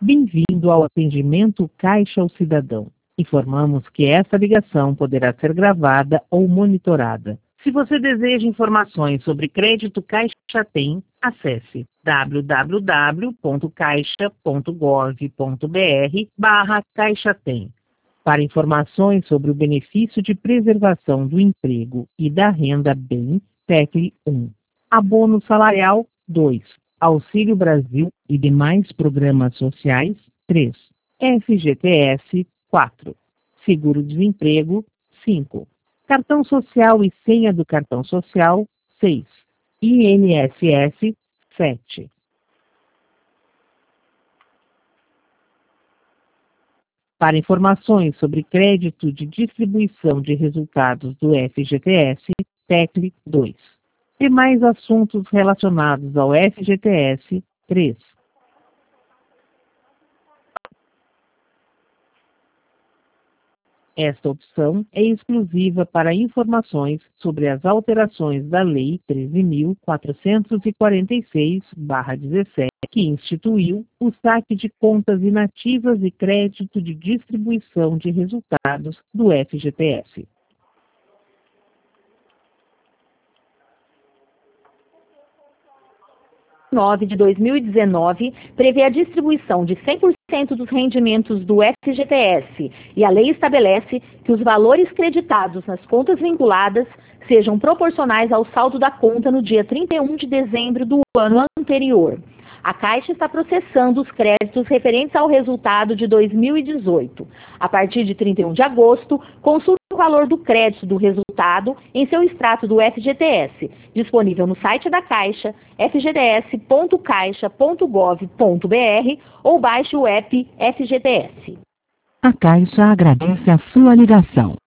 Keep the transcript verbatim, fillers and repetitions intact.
Bem-vindo ao atendimento Caixa ao Cidadão. Informamos que essa ligação poderá ser gravada ou monitorada. Se você deseja informações sobre crédito Caixa Tem, acesse w w w ponto caixa ponto gov ponto br barra Caixa Tem. Para informações sobre o benefício de preservação do emprego e da renda bem, tecle um. Abono salarial dois. Auxílio Brasil e demais programas sociais três. F G T S quatro. Seguro-desemprego cinco. Cartão social e senha do cartão social seis. I N S S sete. Para informações sobre crédito de distribuição de resultados do F G T S, tecle dois. Demais assuntos relacionados ao F G T S três. Esta opção é exclusiva para informações sobre as alterações da Lei treze mil quatrocentos e quarenta e seis barra dezessete, que instituiu o saque de contas inativas e crédito de distribuição de resultados do F G T S. nove de dois mil e dezenove prevê a distribuição de cem por cento dos rendimentos do F G T S e a lei estabelece que os valores creditados nas contas vinculadas sejam proporcionais ao saldo da conta no dia trinta e um de dezembro do ano anterior. A Caixa está processando os créditos referentes ao resultado de dois mil e dezoito. A partir de trinta e um de agosto, consulte o valor do crédito do resultado em seu extrato do F G T S, disponível no site da Caixa, f g t s ponto caixa ponto gov ponto br, ou baixe o app F G T S. A Caixa agradece a sua ligação.